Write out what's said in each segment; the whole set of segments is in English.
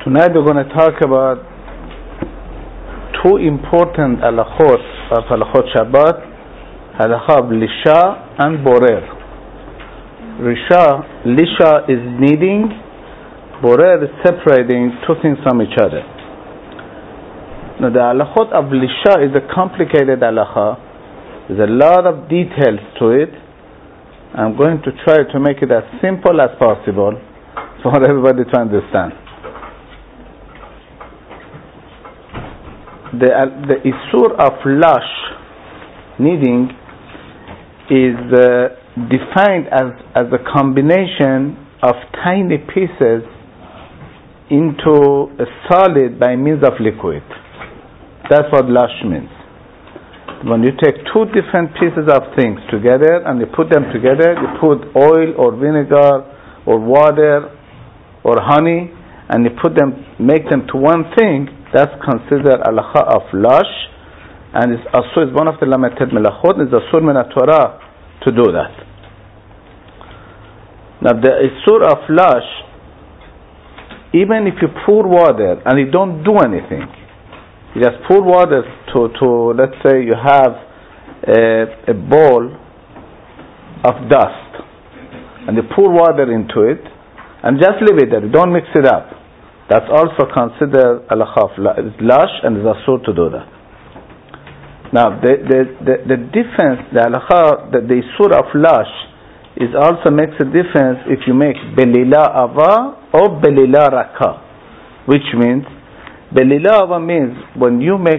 Tonight we're going to talk about two important halachot of halachot Shabbat, halakha of lisha and borer. Lisha is kneading, borer is separating two things from each other. Now the halachot of lisha is a complicated halakha. There's a lot of details to it. I'm going to try to make it as simple as possible for everybody to understand. The isur of lash, kneading, is defined as a combination of tiny pieces into a solid by means of liquid. That's what lash means. When you take two different pieces of things together and you put them together, you put oil or vinegar or water or honey and you make them to one thing, that's considered halakha of lash, and it's also one of the limited melachot. It's asur min Torah to do that. Now the isur of lash, even if you pour water and you don't do anything, you just pour water to let's say you have a bowl of dust, and you pour water into it, and just leave it there. You don't mix it up. That's also considered halakha of lash, and it's asur to do that. Now, the difference, the halakha, the isur of lash, is also makes a difference if you make belila ava or belila raka, which means belila ava means when you make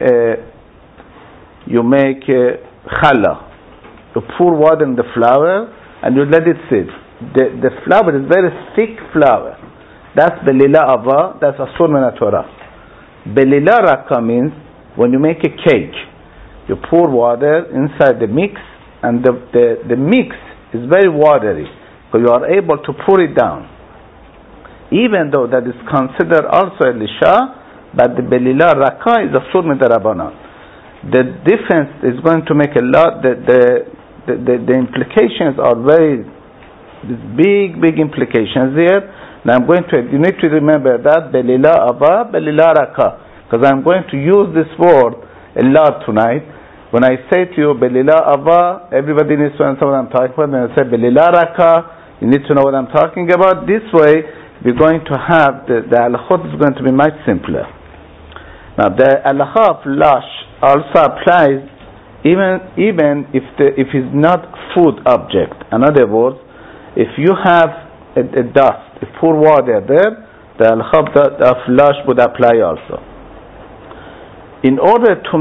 challah, you pour water in the flour and you let it sit. The flour is very thick flour. That's belila ava, that's asur min Torah. Belila raka means when you make a cake, you pour water inside the mix, and the mix is very watery, so you are able to pour it down. Even though that is considered also a lisha, but the belila raka is asur min Rabbanan. The difference is going to make a lot, the implications are very, big implications there. Now you need to remember that belila ava, belila raka, because I'm going to use this word a lot tonight. When I say to you belila ava, everybody needs to understand what I'm talking about. When I say belila raka, you need to know what I'm talking about. This way, we're going to have the halachot is going to be much simpler. Now the halakha of lash also applies even if it's not food object. In other words, if you have a dust, pour water there, the halakha of lash would apply also. In order to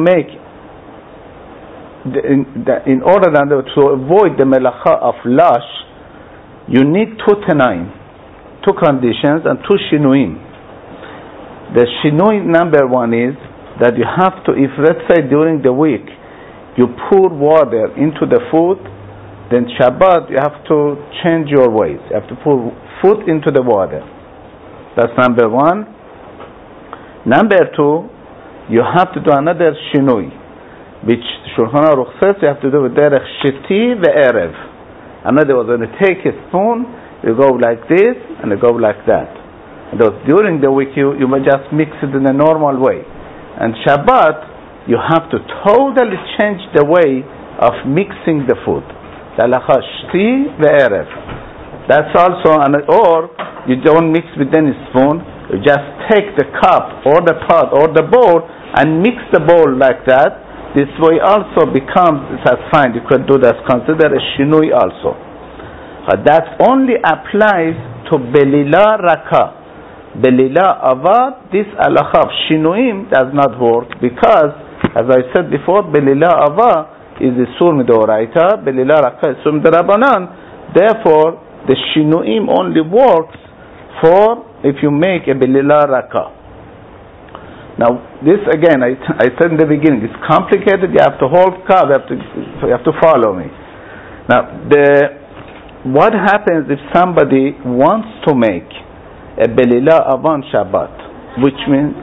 avoid the melacha of lash, you need two conditions and two shinuim. The shinui number one is that you have to, if let's say during the week you pour water into the food, then Shabbat you have to change your ways. You have to pour food into the water. That's number one. Number two, you have to do another shinui, which Shulchan Aruch says you have to do with derech shiti ve'erev. In other words, when you take a spoon, you go like this and you go like that. And during the week you may just mix it in a normal way. And Shabbat, you have to totally change the way of mixing the food. Halakha shti ve'erev. That's also, or you don't mix with any spoon, you just take the cup or the pot or the bowl and mix the bowl like that. This way also becomes, that's fine, you could do that, consider a shinui also. But that only applies to belila raka. Belila ava, this halakha of shinuim does not work because, as I said before, belila ava is isur midoraita, belila raka is isur midarabanan. Therefore, the shinuim only works for if you make a belila raka. Now, this again, I said in the beginning, it's complicated. You have to hold cow. You have to follow me. Now, what happens if somebody wants to make a belila avan Shabbat, which means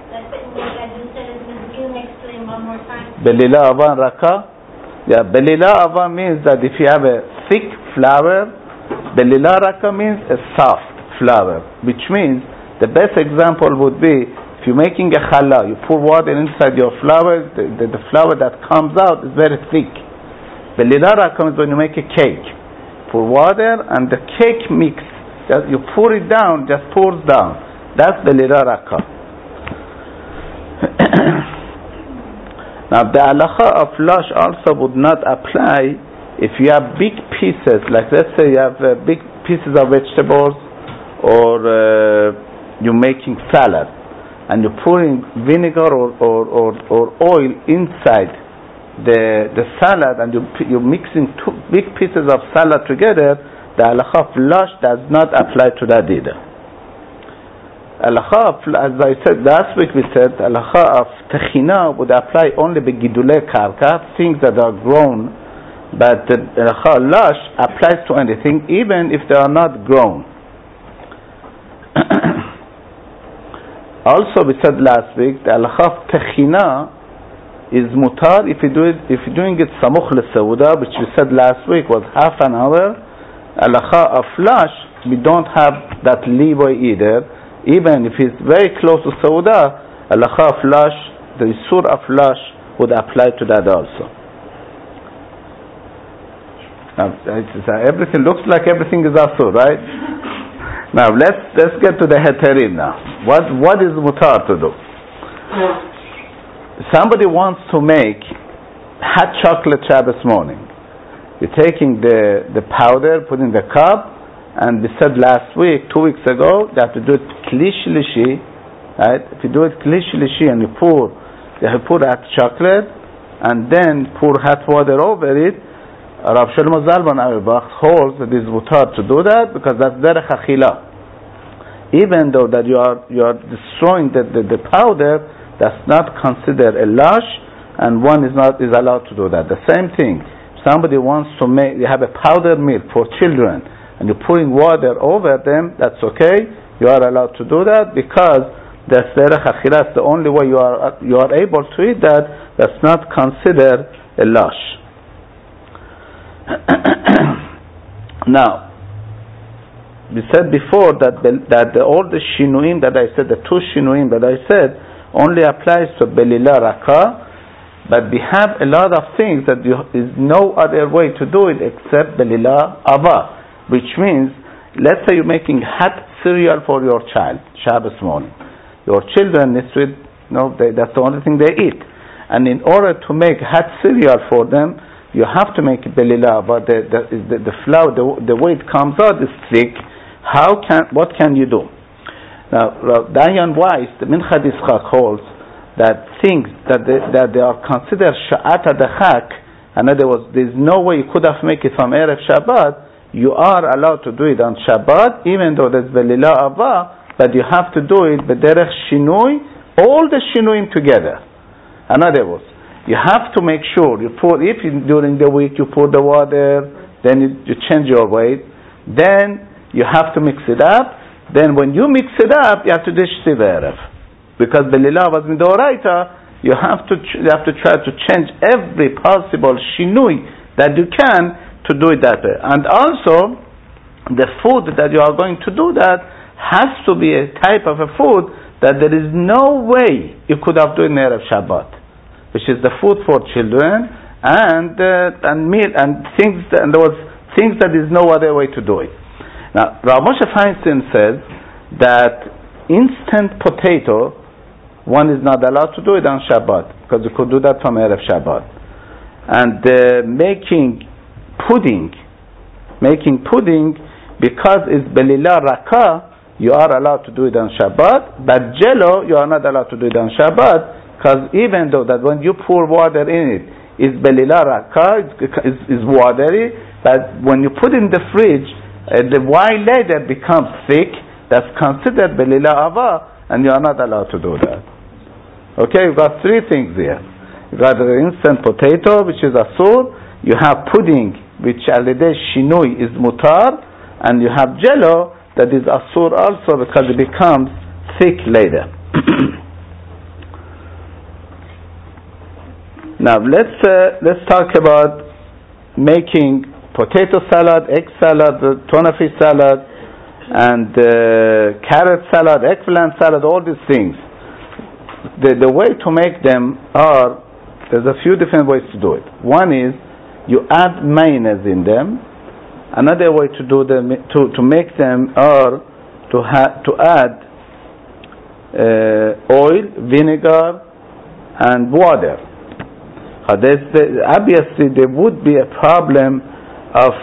belila avan raka? Yeah, belila avan means that if you have a thick flour, belila raka means a soft flour, which means The best example would be if you're making a challah, you pour water inside your flour, the flour that comes out is very thick. Belila raka is when you make a cake. Pour water and the cake mix, just you pour it down, just pours down. That's belila raka. Now the halakha of lash also would not apply if you have big pieces, like let's say you have big pieces of vegetables, or you're making salad, and you're pouring vinegar or oil inside the salad, and you're mixing two big pieces of salad together, the halakha of lash does not apply to that either. Halakha of, as I said last week, we said halakha of techina would apply only by gidulei karka, things that are grown, but the halakha of lash applies to anything, even if they are not grown. Also, we said last week, the halakha of techina is mutar if you're doing it samuch l'seuda, which we said last week was half an hour. Halakha of lash, we don't have that leeway either. Even if it's very close to seuda, halakha of lash, the isur of lash would apply to that also. Now, everything looks like everything is asur, right? Now let's get to the heterim now. What is mutar to do? Somebody wants to make hot chocolate Shabbos morning. You're taking the powder, put in the cup, and we said last week, 2 weeks ago, you have to do it kli shlishi, right? If you do it kli shlishi and you have to pour hot chocolate and then pour hot water over it, Rav Shlomo Zalman Auerbach holds that it is mutar to do that because that's derech achila. Even though that you are destroying the powder, that's not considered a lash, and one is allowed to do that. The same thing. Somebody wants to you have a powdered milk for children, and you're pouring water over them. That's okay. You are allowed to do that because that's derech achila. That's the only way you are able to eat that. That's not considered a lash. Now, we said before that all the shinuim that I said, the two shinuim that I said, only applies to belila raka, but we have a lot of things that there is no other way to do it except belila ava, which means, let's say you're making hot cereal for your child, Shabbos morning. Your children need to eat, that's the only thing they eat. And in order to make hot cereal for them, you have to make belila, but the flour, the way it comes out is thick. What can you do? Now, Dayan Weiss, the Minchad Yitzchak holds that things that they are considered sha'at adachak, in other words, there's no way you could have made it from Erev Shabbat, you are allowed to do it on Shabbat, even though there's belila ava, but you have to do it b'derech shinui, all the shinuim together. In other words, you have to make sure you pour, if during the week you pour the water, then you change your weight, then you have to mix it up, then when you mix it up, you have to dish erev. Because belila was midoraita, you have to try to change every possible shinui that you can to do it that way. And also, the food that you are going to do that has to be a type of a food that there is no way you could have done in Erev Shabbat, which is the food for children and meal and things. And there was things that is no other way to do it. Now, Rav Moshe Feinstein says that instant potato, one is not allowed to do it on Shabbat because you could do that from Erev Shabbat. And making pudding, because it's belila raka, you are allowed to do it on Shabbat. But jello, you are not allowed to do it on Shabbat. Because even though that when you pour water in it, it's belila raka, is watery, but when you put it in the fridge, the while later becomes thick, that's considered belila ava, and you are not allowed to do that. Okay, you've got three things here. You've got the instant potato, which is asur, you have pudding, which al-yedei shinui is mutar, and you have jello, that is asur also because it becomes thick later. Now let's talk about making potato salad, egg salad, tuna fish salad, and carrot salad, eggplant salad, all these things. The way to make them are, there's a few different ways to do it. One is you add mayonnaise in them. Another way to do them, to make them, are to add oil, vinegar, and water. Obviously, there would be a problem of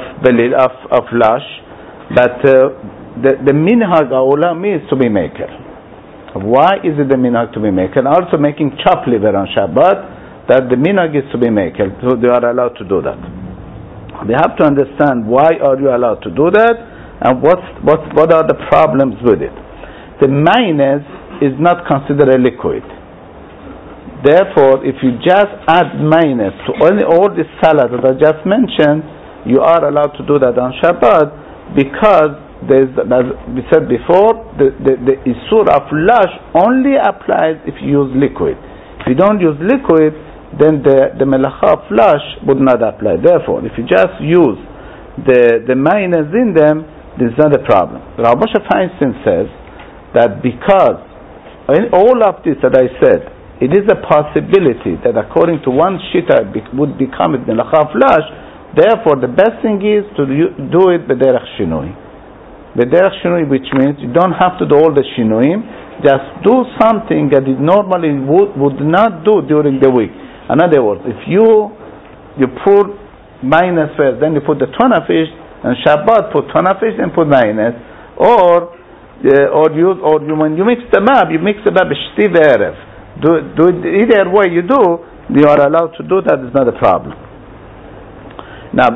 flush, but the minhag ha'olam is to be maker. Why is it the minhag to be maker? Also making chopped liver on Shabbat, that the minhag is to be maker, so they are allowed to do that. They have to understand why are you allowed to do that, and what are the problems with it. The mayonnaise is not considered a liquid. Therefore, if you just add mayonnaise to all the salad that I just mentioned, you are allowed to do that on Shabbat, because as we said before, the Isur of Lash only applies if you use liquid. If you don't use liquid, then the Melacha of Lash would not apply. Therefore, if you just use the mayonnaise in them, there's not a problem. Rav Moshe Feinstein says that because in all of this that I said, it is a possibility that according to one shita would become a Melacha of Lash. Therefore, the best thing is to do it b'derech shinui. B'derech shinui, which means you don't have to do all the shinuim, just do something that you normally would not do during the week. In other words, if you put mayonnaise first, then you put the tuna fish, and Shabbat put tuna fish and put mayonnaise, or when you mix them up, you mix them up shti ve'erev. Do it either way you do, you are allowed to do that. It's not a problem. Now,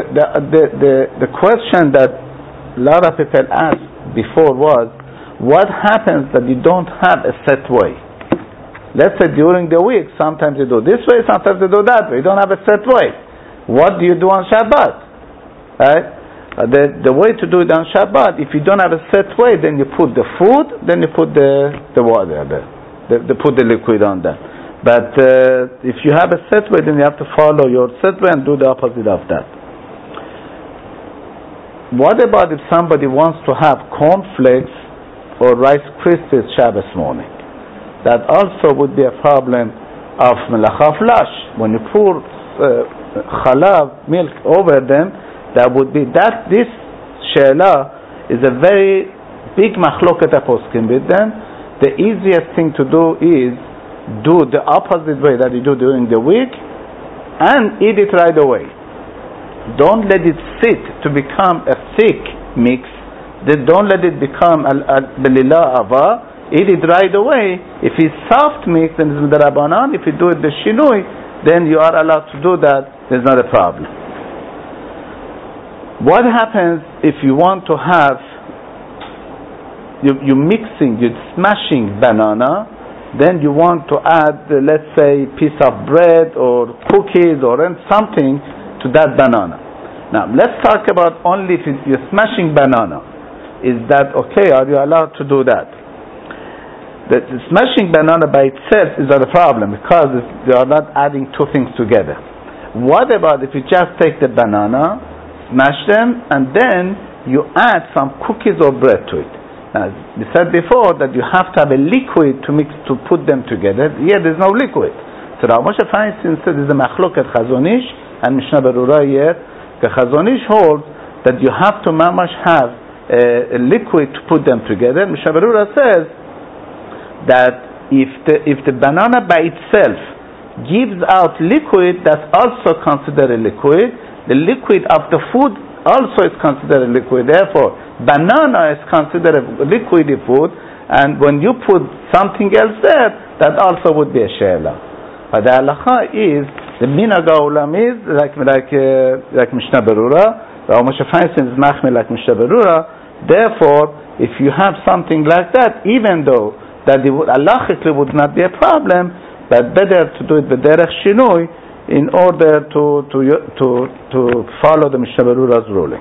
the question that a lot of people asked before was, what happens that you don't have a set way? Let's say during the week, sometimes you do this way, sometimes you do that way. You don't have a set way. What do you do on Shabbat? Right? The way to do it on Shabbat, if you don't have a set way, then you put the food, then you put the water there. Put the liquid on that. But if you have a set way, then you have to follow your set way and do the opposite of that. What about if somebody wants to have cornflakes or Rice Krispies Shabbos morning? That also would be a problem of Melacha of Lash. When you pour chalav, milk over them, that would be that. This she'ela is a very big machloket poskim with them. The easiest thing to do is do the opposite way that you do during the week and eat it right away. Don't let it sit to become a thick mix. Don't let it become belila ava. Eat it right away. If it's soft mix, then it's midrabanan. If you do it the shinui, then you are allowed to do that. There's not a problem. What happens if you want to have, you're mixing, you're smashing banana, then you want to add, let's say, piece of bread or cookies or something to that banana. Now, let's talk about only if you're smashing banana. Is that okay? Are you allowed to do that? The smashing banana by itself is not a problem because you are not adding two things together. What about if you just take the banana, smash them, and then you add some cookies or bread to it? Now, we said before that you have to have a liquid to put them together. Here there's no liquid. So Rav Moshe Feinstein said there's a machloket Chazon Ish and Mishnah Berurah here. The Chazon Ish holds that you have to mamash have a liquid to put them together. Mishnah Berurah says that if the banana by itself gives out liquid, that's also considered a liquid. The liquid of the food also is considered a liquid. Therefore, banana is considered a liquidy food, and when you put something else there, that also would be a she'ela. But the halacha is, the minhag ha'olam is like Mishnah Berurah. Rav Moshe Feinstein is machmir like Mishnah Berurah. Therefore, if you have something like that, even though that it would halachically would not be a problem, but better to do it b'derech shinui in order to follow the Mishnah Berurah's ruling.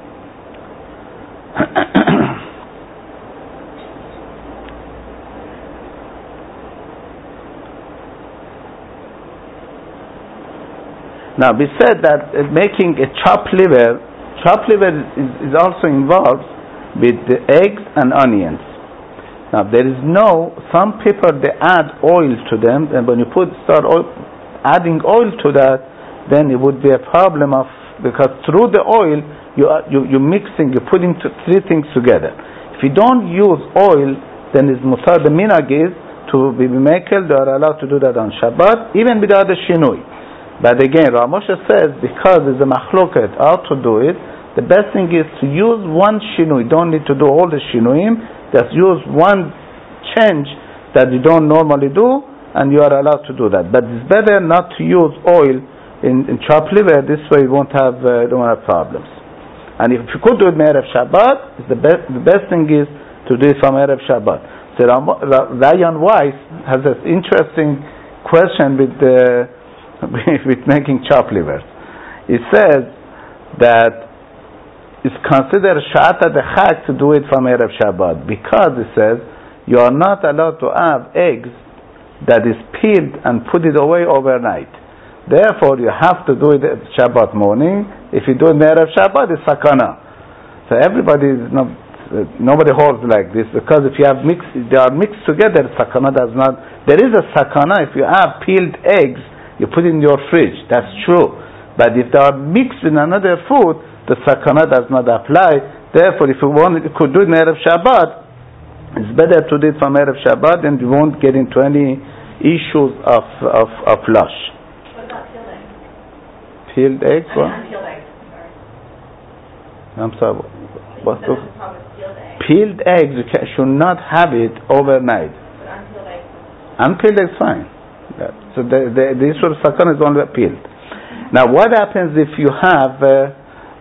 Now, we said that making a chopped liver is also involved with the eggs and onions. Now there is some people they add oil to them, and when you start adding oil to that, then it would be a problem because through the oil you're mixing, you're putting three things together. If you don't use oil, then it's mutar. The minhag is to be mekel. They are allowed to do that on Shabbat, even without the shinui. But again, Rav Moshe says because there's a machloket how to do it, the best thing is to use one shinui. Don't need to do all the shinuim. Just use one change that you don't normally do, and you are allowed to do that. But it's better not to use oil in chopped liver. This way you don't have problems. And if you could do it Erev Shabbat, the best thing is to do it from Erev Shabbat. So Ryan Weiss has this interesting question with making chopped liver. He says that it's considered Sha'ata Dechak to do it from Erev Shabbat, because it says you are not allowed to have eggs that is peeled and put it away overnight. Therefore, you have to do it at Shabbat morning. If you do it Erev Shabbat, it's sakana. So nobody holds like this, because if you have they are mixed together, sakana does not. There is a sakana if you have peeled eggs, you put it in your fridge. That's true. But if they are mixed with another food, the sakana does not apply. Therefore, if you could do it in Erev Shabbat, it's better to do it from Erev Shabbat, and you won't get into any issues of lush. What about peeled eggs? Peeled eggs? What? Unpeeled eggs, sorry. I'm sorry. What's the problem with peeled eggs? Peeled eggs, you should not have it overnight. But unpeeled eggs? Unpeeled eggs, fine. Yeah. So the issue of sakana is only peeled. Now, what happens if you have...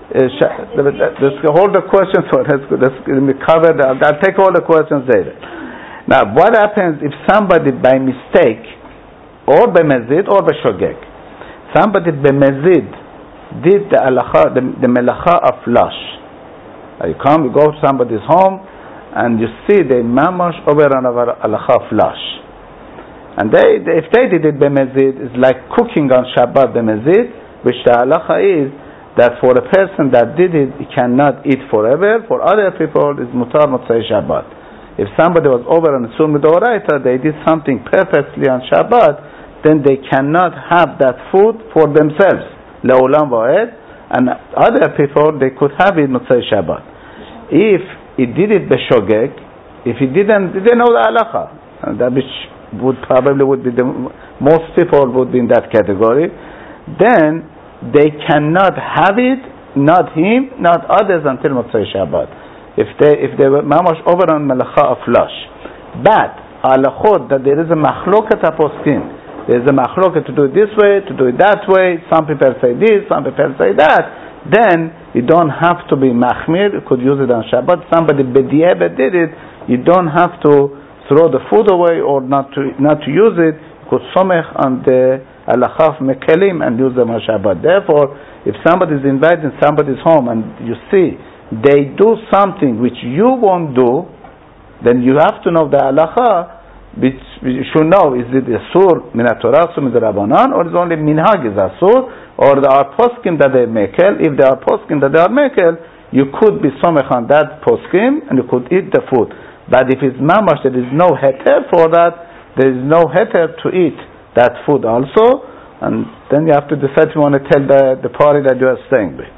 let's hold the questions for let's cover that. I'll take all the questions later. Now, what happens if somebody by mistake, or by mezid, or by shogeg, somebody by mezid did the melacha of lush? You go to somebody's home, and you see the mamash over and over halacha of lush, and if they did it by mezid, it's like cooking on Shabbat by mezid, which the halacha is that for a person that did it, he cannot eat forever. For other people, it's mutar motzei Shabbat. If somebody was over on Sur Midoraita, they did something purposely on Shabbat, then they cannot have that food for themselves. Le'olam va'ed. And other people, they could have it motzei Shabbat. If he did it b'shogeg, if he didn't know the halacha, that which would be most people would be in that category, then they cannot have it, not him, not others, until Motzei Shabbat. If they were mamash over on melacha of lush. But halachot that there is a machloket aposkim, there is a machloket to do it this way, to do it that way. Some people say this, some people say that. Then you don't have to be machmir. You could use it on Shabbat. Somebody b'di'evah did it. You don't have to throw the food away or not to use it. You could somech on the alachaf mekelim and use them on Shabbat. Therefore, if somebody is invited in somebody's home and you see they do something which you won't do, then you have to know the halacha, which you should know, is it asur min haTorah, asur min Rabbanan, or is only minhag is asur, or there are poskim that they mekel. If there are poskim that they are mekel, you could be somech on that poskim and you could eat the food. But if it's mamash, there is no heter for that, there is no heter to eat that food also, and then you have to decide if you want to tell the party that you are staying with.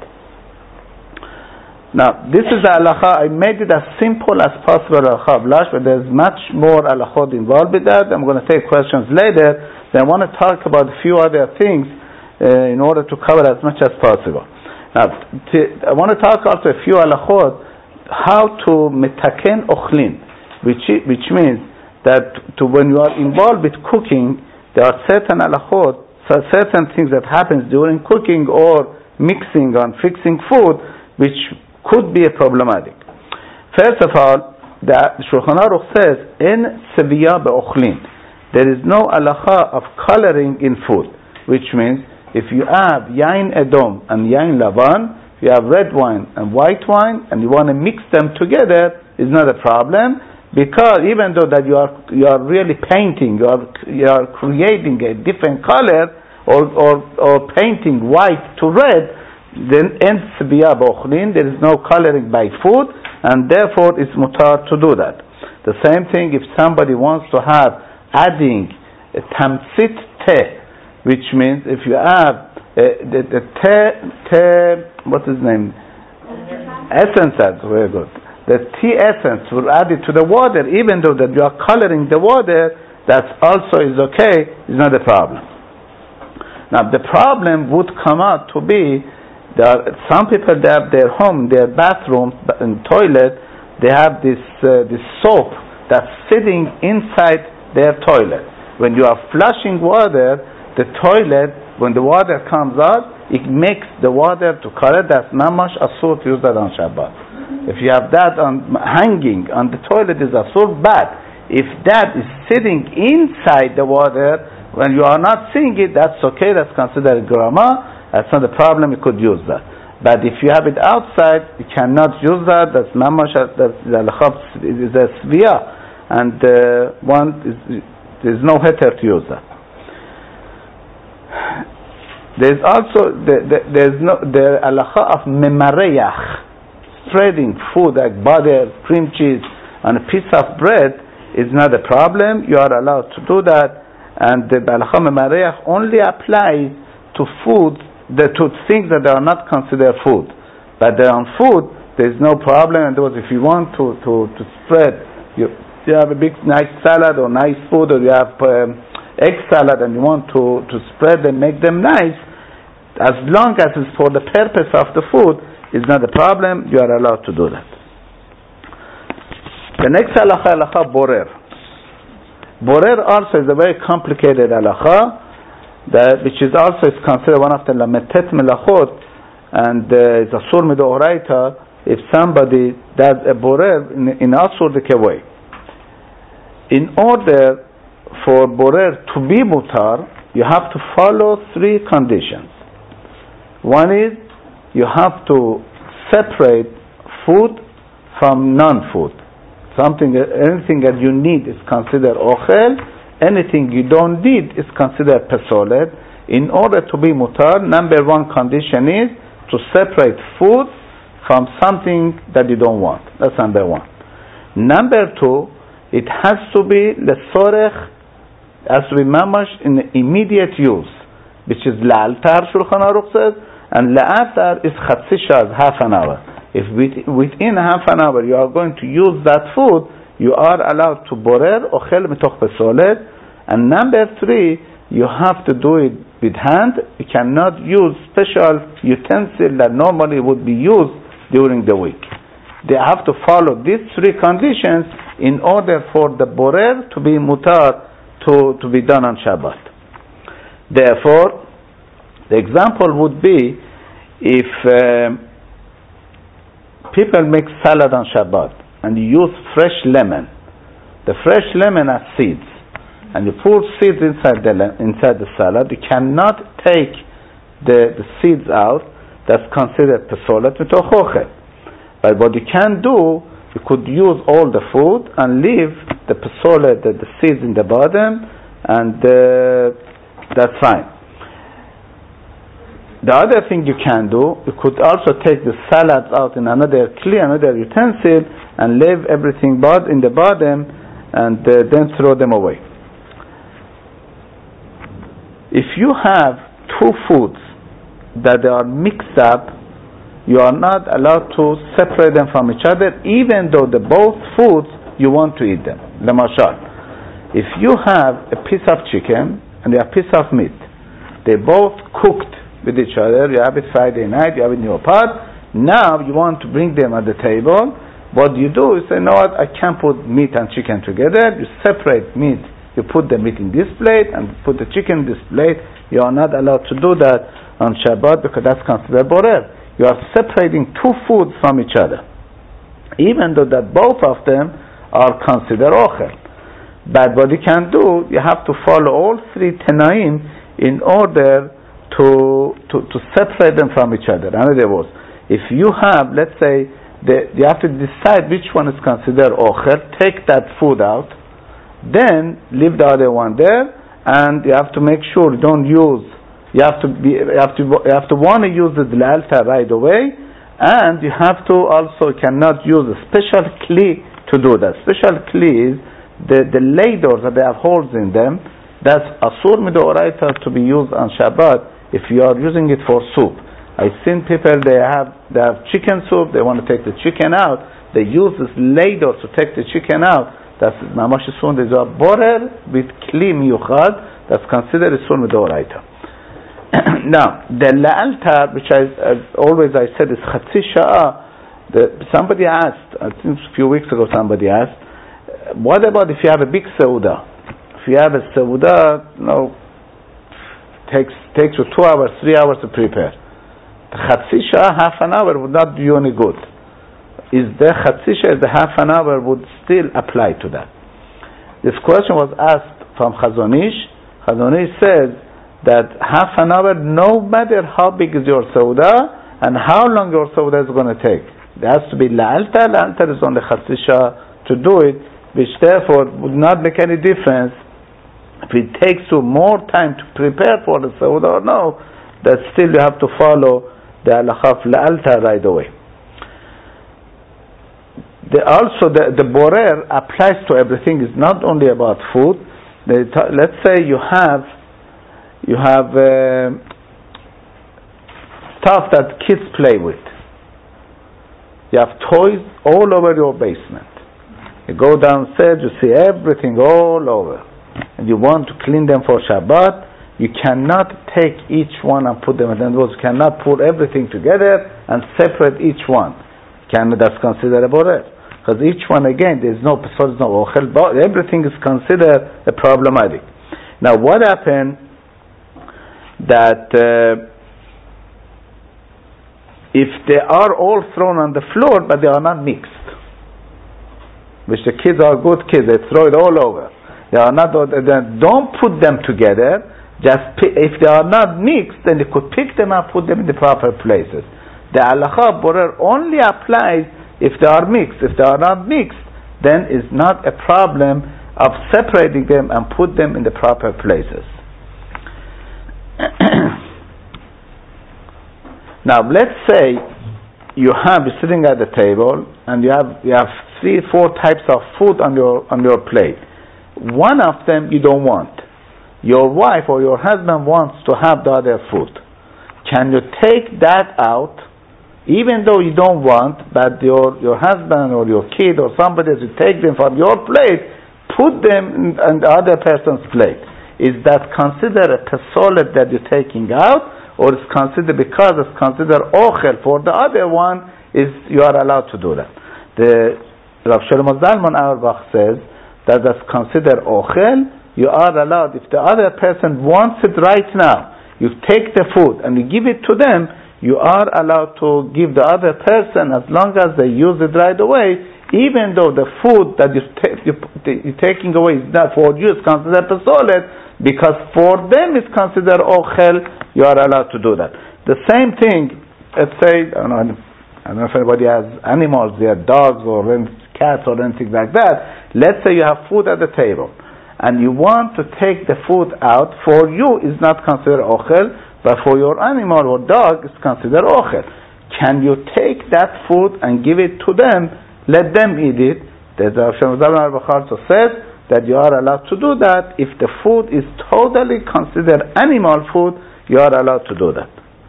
Now, this is the halacha. I made it as simple as possible, halacha of lush, but there's much more halachot involved with that. I'm going to take questions later. Then I want to talk about a few other things in order to cover as much as possible. Now, I want to talk also a few halachot, how to metaken ochlin, which means that when you are involved with cooking, there are certain halachot, certain things that happens during cooking or mixing and fixing food, which could be a problematic. First of all, the Shulchan Aruch says, in seviya be'ochlin, there is no halacha of coloring in food, which means if you have yain edom and yain lavan, if you have red wine and white wine, and you want to mix them together, it's not a problem. Because even though that you are really painting, you are creating a different color or painting white to red, then there is no coloring by food. and therefore it's mutar to do that. The same thing if somebody wants to have adding a tamsit te, which means if you have the te, what's his name? Essence, very good. The tea essence will add it to the water, even though that you are coloring the water, that also is okay, is not a problem. Now the problem would come out to be that some people, they have their home, their bathroom and toilet, they have this soap that's sitting inside their toilet. When you are flushing water, the toilet, when the water comes out, it makes the water to color. That's namash asur to use that on Shabbat. If you have that on hanging on the toilet, is asur bad. If that is sitting inside the water, when you are not seeing it, that's okay. That's considered grama. That's not a problem. You could use that. But if you have it outside, you cannot use that. That's namash. That's is a svia, and there's no heter to use that. There's also the halacha of memareyach, spreading food like butter, cream cheese on a piece of bread is not a problem. You are allowed to do that, and the halacha memareyach only applies to food, to things that are not considered food. But they are on food, there is no problem. And if you want to spread, you have a big nice salad or nice food, or you have egg salad and you want to spread them, make them nice, as long as it's for the purpose of the food, is not a problem. You are allowed to do that. The next halacha borer. Borer also is a very complicated halacha, which is also is considered one of the lametet melachot, and it's asur midoraita if somebody does a borer in asur way. In order for borer to be mutar, you have to follow three conditions. One is you have to separate food from non-food. Anything that you need is considered ochel. Anything you don't need is considered pesolet. In order to be mutar, number one condition is to separate food from something that you don't want. That's number one. Number two, it has to be lesorech, has to be mamash in immediate use, which is la'altar, Shulchan Aruch says, and la'atar is chatzi shaz, half an hour. If within half an hour you are going to use that food, you are allowed to borer ochel mitoch pesolet. And number three, you have to do it with hand. You cannot use special utensil that normally would be used during the week. They have to follow these three conditions in order for the borer to be mutar, to be done on Shabbat. Therefore, the example would be if people make salad on Shabbat and you use fresh lemon. The fresh lemon has seeds, and you pour seeds inside the salad. You cannot take the seeds out. That's considered pesolet mitochochel. But what you can do, you could use all the food and leave the pesolet, the seeds in the bottom, and that's fine. The other thing you can do, you could also take the salads out in another utensil and leave everything in the bottom, and then throw them away. If you have two foods that are mixed up, you are not allowed to separate them from each other, even though both foods you want to eat them. Lemashal, if you have a piece of chicken and a piece of meat, they both cooked with each other, you have it Friday night, you have it in your pot, now you want to bring them at the table. What you do is say, no, I can't put meat and chicken together. You separate meat. You put the meat in this plate and put the chicken in this plate. You are not allowed to do that on Shabbat because that's considered borer. You are separating two foods from each other, even though that both of them are considered ochel. But what you can do, you have to follow all three tenaim in order to separate them from each other. In other words, if you have, let's say, you have to decide which one is considered ochel, take that food out, then leave the other one there, and you have to make sure you don't use. You have to want to use the l'alta right away, And you have to also cannot use a special kli to do that. Special kli is the ladles that they have holes in them. That's asur midoraita to be used on Shabbat if you are using it for soup. I've seen people they have chicken soup. They want to take the chicken out. They use this ladle to take the chicken out. That's mamash sun. There's a borer with kli miyuchad. That's considered asur midoraita. Now, the la'altar, which I said is chatzi sha'ah. Somebody asked, I think a few weeks ago somebody asked, what about if you have a big seudah? If you have a seudah, takes you 2 hours, 3 hours to prepare. The chatzi sha'ah, half an hour, would not do you any good. Is the chatzi sha'ah, the half an hour, would still apply to that? This question was asked from Chazon Ish. Chazon Ish says, that half an hour, no matter how big is your seudah and how long your seudah is going to take. There has to be la'alta. La'alta is on the chatzisha to do it, which therefore would not make any difference if it takes you more time to prepare for the seudah or no, that still you have to follow the halakha of la'alta right away. The borer applies to everything. It's not only about food. Let's say you have stuff that kids play with. You have toys all over your basement. You go downstairs, you see everything all over. And you want to clean them for Shabbat. You cannot take each one and put them in. In other words, you cannot put everything together and separate each one. That's considered a borer. Because each one, again, there's no ochel. Everything is considered a problematic. Now, what happened? That if they are all thrown on the floor but they are not mixed, which the kids are good kids, they throw it all over, they are not, then don't put them together. If they are not mixed, then you could pick them up, put them in the proper places. The halakha borer only applies if they are mixed. If they are not mixed, then it's not a problem of separating them and put them in the proper places. Now let's say you're sitting at the table and you have 3-4 types of food on your plate. One of them you don't want. Your wife or your husband wants to have the other food. Can you take that out, even though you don't want, but your husband or your kid or somebody to take them from your plate, put them on the other person's plate? Is that considered a pesolet that you're taking out, or is considered because it's considered ochel for the other one? Is you are allowed to do that? The Rav Shlomo Zalman Auerbach says that that's considered ochel. You are allowed, if the other person wants it right now, you take the food and you give it to them. You are allowed to give the other person as long as they use it right away, even though the food that you're taking away is not for you, it's considered pesolet. Because for them it's considered ochel, you are allowed to do that. The same thing, let's say, I don't know if anybody has animals, they are dogs or cats or anything like that. Let's say you have food at the table, and you want to take the food out. For you is not considered ochel, but for your animal or dog it's considered ochel. Can you take that food and give it to them, let them eat it? The Rav Shlomo Zalman Auerbach also says that you are allowed to do that. If the food is totally considered animal food, you are allowed to do that.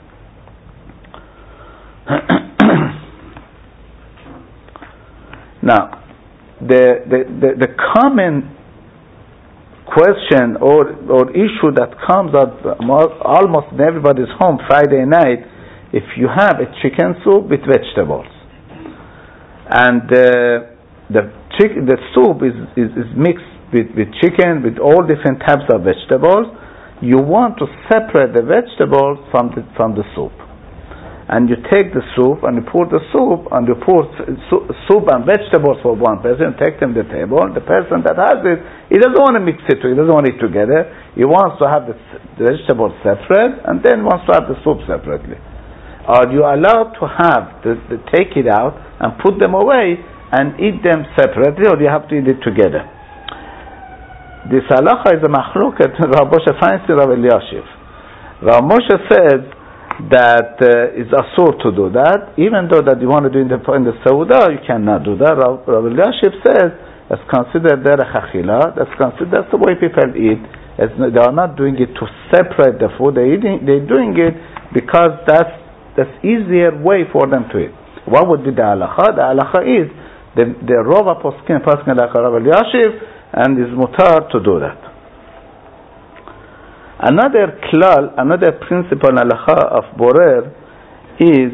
Now, the common question or issue that comes up almost in everybody's home Friday night, if you have a chicken soup with vegetables, and the soup is mixed with chicken, with all different types of vegetables, you want to separate the vegetables from the soup. And you take the soup and you pour the soup and you pour soup and vegetables for one person, take them to the table. The person that has it, he doesn't want to mix it, he doesn't want it together. He wants to have the vegetables separate and then wants to have the soup separately. Are you allowed to have take it out and put them away and eat them separately, or do you have to eat it together? This halacha is a machloket Rav Moshe Feinstein, Rav Eliashiv. Rav Moshe says that is asur to do that, even though that you want to do in the Sauda, you cannot do that. Rav Elyashiv says that's considered derech achila. That's considered, that's the way people eat. They are not doing it to separate the food. They're doing it because that's easier way for them to eat. What would be the halacha? The halacha is the Rova poskin like Rav Elyashiv, and is mutar to do that. Another klal, another principle halacha of borer is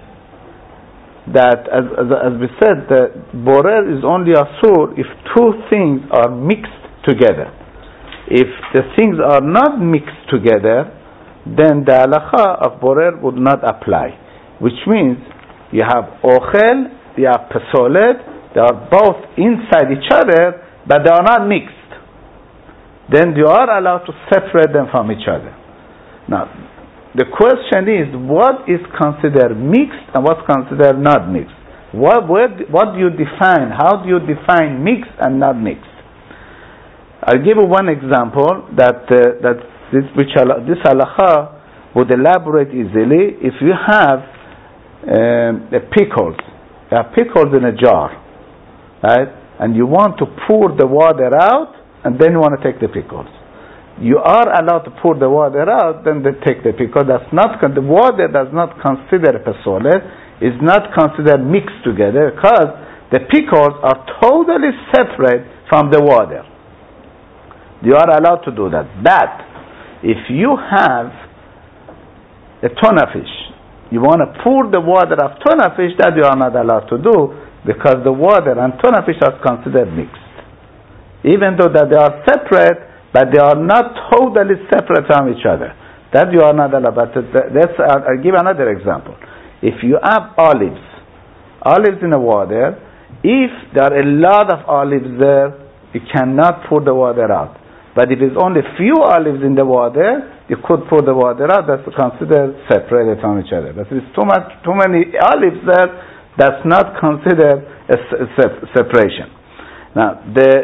that, as we said, the borer is only asur if two things are mixed together. If the things are not mixed together, then the halacha of borer would not apply. Which means you have ochel, you have pesolet, they are both inside each other, but they are not mixed. Then you are allowed to separate them from each other. Now, the question is, what is considered mixed and what's considered not mixed? What do you define? How do you define mixed and not mixed? I'll give you one example that this halacha would elaborate easily. If you have pickles, you have pickles in a jar, right? And you want to pour the water out, and then you want to take the pickles. You are allowed to pour the water out, then they take the pickles. The water does not consider pesolet, is not considered mixed together, because the pickles are totally separate from the water. You are allowed to do that. But if you have a tuna fish, you want to pour the water of tuna fish, that you are not allowed to do, because the water and tuna fish are considered mixed. Even though that they are separate, but they are not totally separate from each other. That you are not allowed. But I'll give another example. If you have olives in the water, if there are a lot of olives there, you cannot pour the water out. But if it's only few olives in the water, you could pour the water out. That's considered separated from each other. But if it's too many olives there, that's not considered a separation. Now,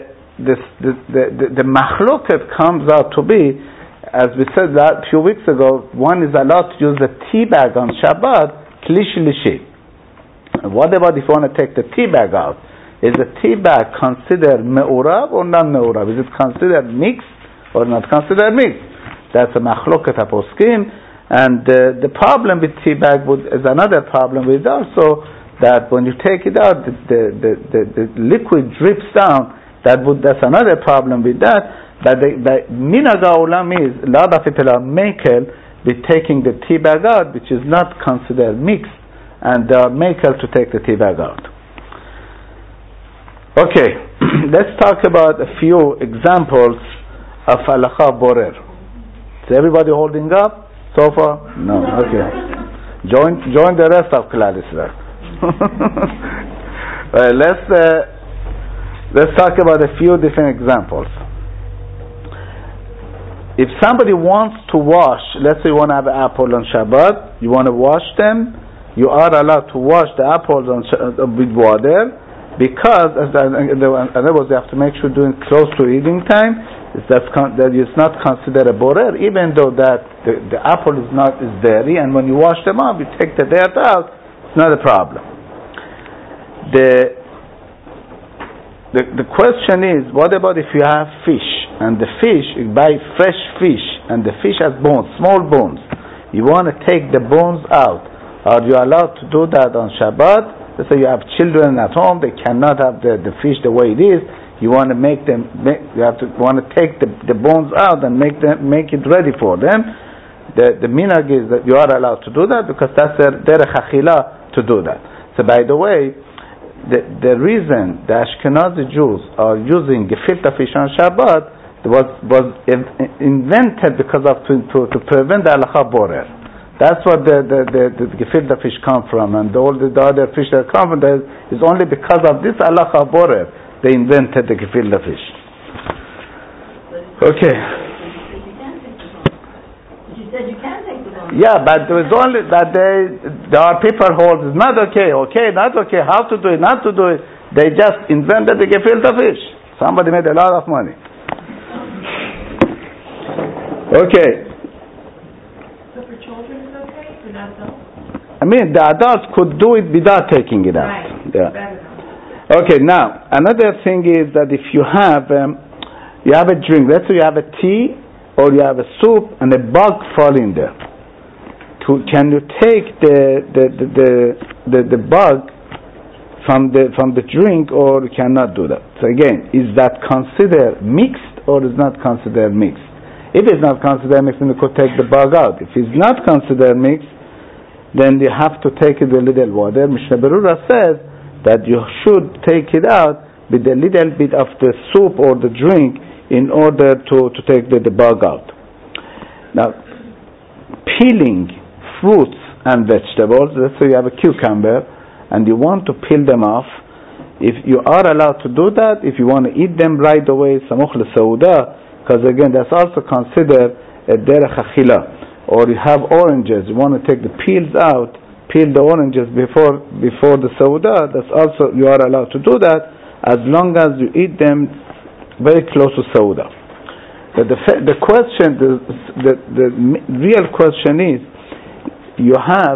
the machloket comes out to be, as we said that a few weeks ago, one is allowed to use the tea bag on Shabbat, kli shlishi. What about if you want to take the tea bag out? Is the tea bag considered me'urav or not me'urav? Is it considered mixed or not considered mixed? That's a machloket aposkim. And the problem with tea bag is another problem with also that when you take it out, the liquid drips down. That's another problem with that. But the minhag ha'olam is, a lot of people are makel with taking the tea bag out, which is not considered mixed, and they are makel to take the tea bag out. Okay, let's talk about a few examples of halacha borer. Is everybody holding up so far? No. Okay. Join the rest of Klal Yisrael. Let's talk about a few different examples. If somebody wants to wash, let's say you want to have an apple on Shabbat, you want to wash them, you are allowed to wash the apples with water, because, in other words, you have to make sure doing close to eating time, that is not considered a borer, even though that the apple is dirty, and when you wash them up, you take the dirt out, it's not a problem. The question is, what about if you have fish, and the fish, you buy fresh fish, and the fish has bones, small bones. You want to take the bones out. Are you allowed to do that on Shabbat? Let's say you have children at home, they cannot have the fish the way it is. You want to want to take the bones out and make it ready for them. The minhag is that you are allowed to do that, because that's derech achila to do that. So by the way, the reason the Ashkenazi Jews are using gefilte fish on Shabbat was invented because of to prevent the halacha borer. That's what the gefilte fish come from, and all the other fish that come from there is only because of this halacha borer they invented the gefilte fish. Okay. You said you can take the bone. Yeah, but there is only that there are people hold it's not okay, not okay, how to do it, not to do it. They just invented the gefilte fish. Somebody made a lot of money. Okay. So for children it's okay? For an adult? I mean, the adults could do it without taking it out. Right. Yeah. Okay, now, another thing is that if you have a drink, let's say you have a tea or you have a soup and a bug fall in there. Can you take the bug from the drink, or you cannot do that? So again, is that considered mixed or is not considered mixed? If it's not considered mixed, then you could take the bug out. If it's not considered mixed, then you have to take it with a little water. Mishnah Berurah says that you should take it out with a little bit of the soup or the drink in order to take the bug out. Now, peeling fruits and vegetables, let's say you have a cucumber and you want to peel them off, if you are allowed to do that, if you want to eat them right away, samuch l'sauda, because again, that's also considered a derech achila. Or you have oranges, you want to take the peels out, peel the oranges before the sauda, that's also, you are allowed to do that, as long as you eat them very close to sauda. But the question, the real question is, you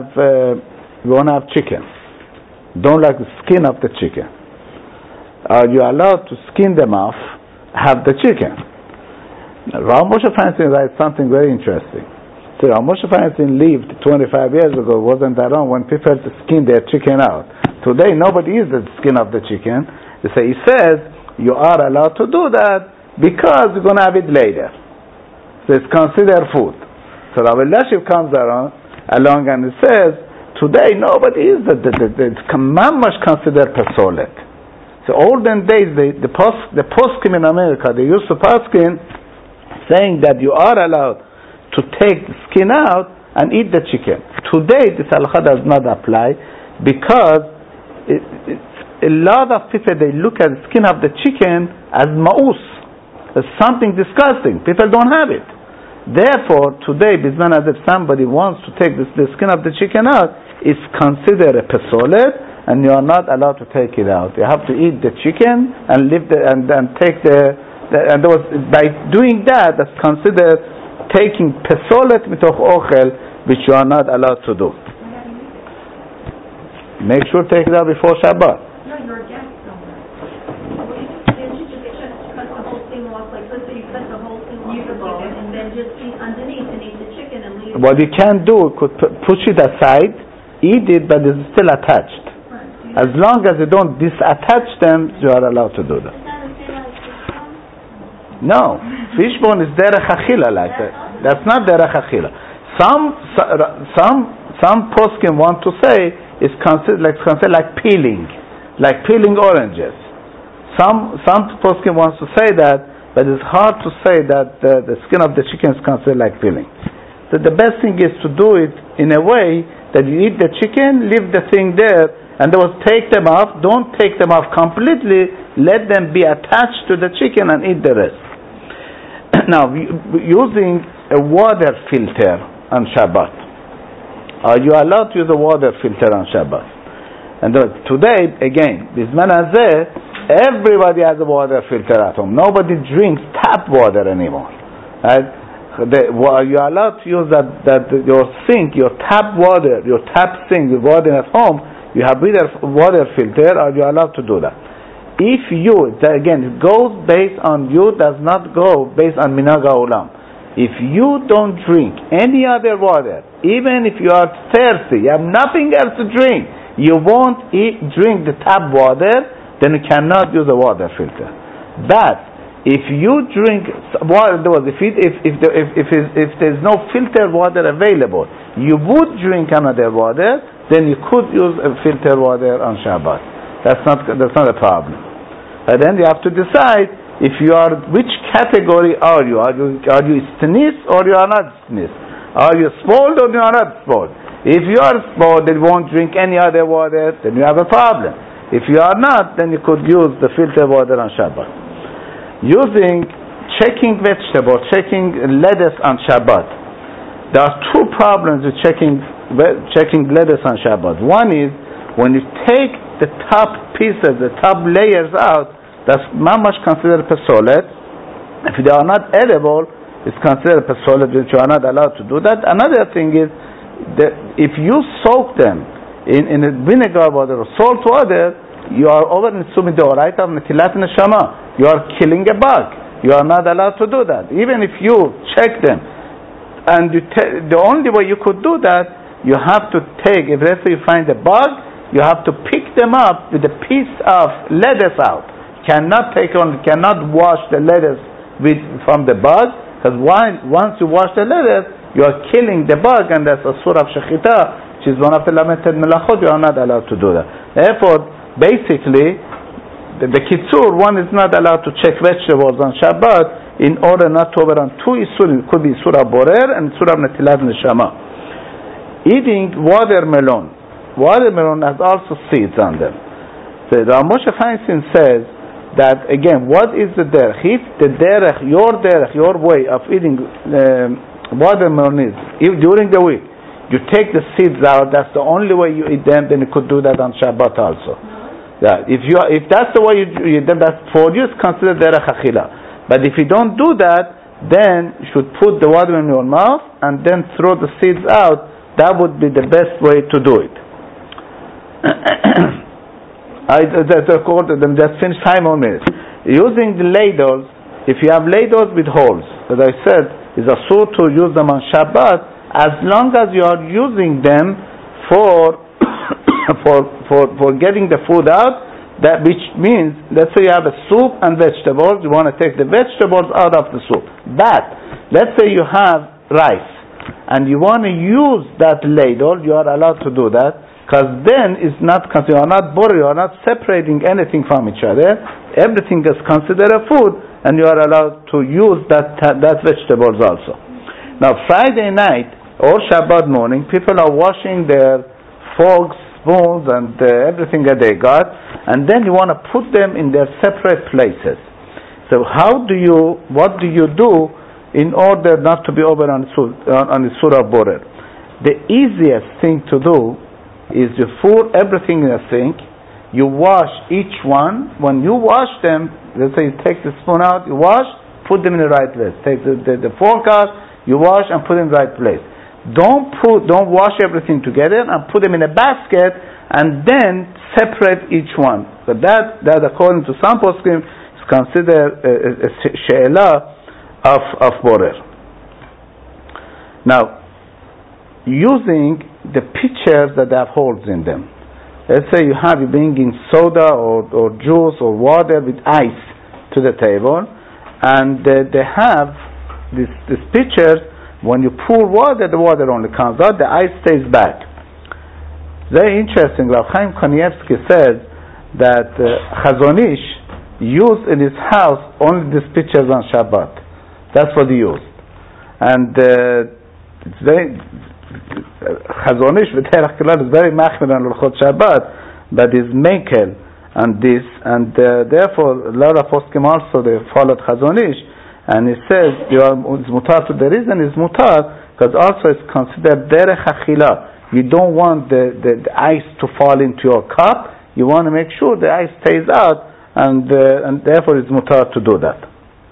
want to have chicken. Don't like the skin of the chicken. Are you allowed to skin them off, have the chicken? Rav Moshe Feinstein writes something very interesting. So Rav Moshe Feinstein lived 25 years ago, wasn't around when people had to skin their chicken out. Today nobody eats the skin of the chicken. He says you are allowed to do that because you're going to have it later. So it's considered food. So Rav Elyashiv comes along and he says, today nobody eats it's mamash considered pesolet. So olden days, the poskim in America, they used to poskim saying that you are allowed to take the skin out and eat the chicken. Today, this halakha does not apply because a lot of people, they look at the skin of the chicken as ma'us, as something disgusting. People don't have it. Therefore, today, bisman as if somebody wants to take the skin of the chicken out, it's considered a pesolet, and you are not allowed to take it out. You have to eat the chicken and take and by doing that, that's considered taking pesolet mitoch ochel, which you are not allowed to do. Make sure to take it out before Shabbat. No, you're a guest somewhere. Didn't you just cut the whole thing off? Like, let's say you cut the whole thing off the chicken and then just eat underneath and eat the chicken and leave it. What you can do, you could push it aside, eat it, but it's still attached. Right. As long as you don't disattach them, you are allowed to do that. No, fishbone is derech achila like that. That's not derech achila. Some poskim want to say it's considered like peeling oranges. Some poskim wants to say that, but it's hard to say that the skin of the chicken is considered like peeling. So the best thing is to do it in a way that you eat the chicken, leave the thing there, and take them off. Don't take them off completely. Let them be attached to the chicken and eat the rest. Now, using a water filter on Shabbat. Are you allowed to use a water filter on Shabbat? And today, again, bisman hazeh, everybody has a water filter at home. Nobody drinks tap water anymore. Right? Are you allowed to use that your sink, your tap sink, your water at home, you have water filter, are you allowed to do that? If you, again, it goes based on you, does not go based on minhag ha'olam. If you don't drink any other water, even if you are thirsty, you have nothing else to drink, you won't drink the tap water, then you cannot use a water filter. But if you drink water, if there's no filtered water available, you would drink another water, then you could use a filtered water on Shabbat. That's not a problem. And then you have to decide which category are you? Are you stinis or you are not stinis? Are you spoiled or you are not spoiled? If you are spoiled and won't drink any other water, then you have a problem. If you are not, then you could use the filtered water on Shabbat. Checking vegetables, checking lettuce on Shabbat. There are two problems with checking lettuce on Shabbat. One is when you take the top pieces, the top layers out, that's mamash considered pesolet. If they are not edible, it's considered pesolet, which you are not allowed to do that. Another thing is if you soak them in a vinegar water or salt water, you are over in Sumi Deoraita of Netilat Neshama. You are killing a bug. You are not allowed to do that. Even if you check them, and the only way you could do that, you have to take, if let's say you find a bug, you have to pick them up with a piece of lettuce out. Cannot wash the lettuce from the bug, because once you wash the lettuce, you are killing the bug, and that's a surah of Shechita, which is one of the lamented melachot. You are not allowed to do that. Therefore, basically, the Kitzur, one is not allowed to check vegetables on Shabbat in order not to overrun two Isurim. It could be Surah Borer and Surah Netilat Neshama. Eating watermelon. Watermelon has also seeds on them. So the Moshe Feinstein says that, again, what is the derech? If the derech, your way of eating watermelon is, if during the week you take the seeds out, that's the only way you eat them, then you could do that on Shabbat also. Yeah, if that's the way you eat them, that's for you, it's considered derech achila. But if you don't do that, then you should put the watermelon in your mouth and then throw the seeds out. That would be the best way to do it. Just finish 5 more minutes. Using the ladles, if you have ladles with holes, as I said, it's asur to use them on Shabbat as long as you are using them for getting the food out. That which means, let's say you have a soup and vegetables, you want to take the vegetables out of the soup. But let's say you have rice and you want to use that ladle, you are allowed to do that, because then it's not, you are not boring, you are not separating anything from each other. Everything is considered a food, and you are allowed to use that vegetables also. Now Friday night or Shabbat morning, people are washing their forks, spoons, and everything that they got, and then you want to put them in their separate places. So what do you do in order not to be over on the Surah Borer? The easiest thing to do is you pour everything in a sink, you wash each one. When you wash them, let's say you take the spoon out, you wash, put them in the right place. Take the fork out, you wash and put them in the right place. Don't wash everything together and put them in a basket and then separate each one. But that according to some poskim is considered a she'elah of borer. Now, using the pitchers that have holes in them. Let's say you bringing soda or juice or water with ice to the table, and they have this pitcher. When you pour water, the water only comes out, the ice stays back. Very interesting. Rav Chaim Kanievsky says that Chazon Ish used in his house only these pitchers on Shabbat. That's what he used. And it's very Chazon Ish is very machmir on L'chot Shabbat, but is mekel and this, and therefore a lot of poskim also they followed Chazon Ish. And he says, it's mutar to the reason is mutar, because also it's considered derech achila. You don't want the ice to fall into your cup. You want to make sure the ice stays out, and therefore it's mutar to do that.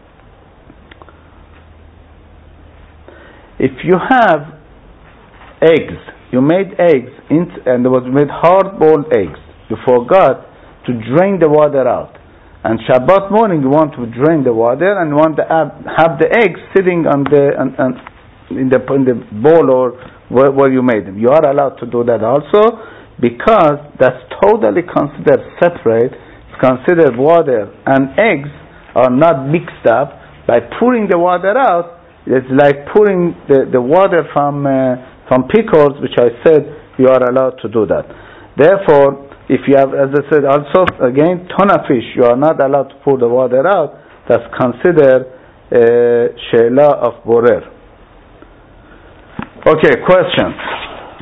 If you have eggs, you made eggs, and there was made hard-boiled eggs, you forgot to drain the water out. And Shabbat morning you want to drain the water and you want to have the eggs sitting in the bowl or where you made them. You are allowed to do that also, because that's totally considered separate. It's considered water and eggs are not mixed up. By pouring the water out, it's like pouring the water from pickles, which I said you are allowed to do that. Therefore, if you have, as I said, also again tuna fish, you are not allowed to pour the water out. That's considered she'elah of borer. Okay, questions.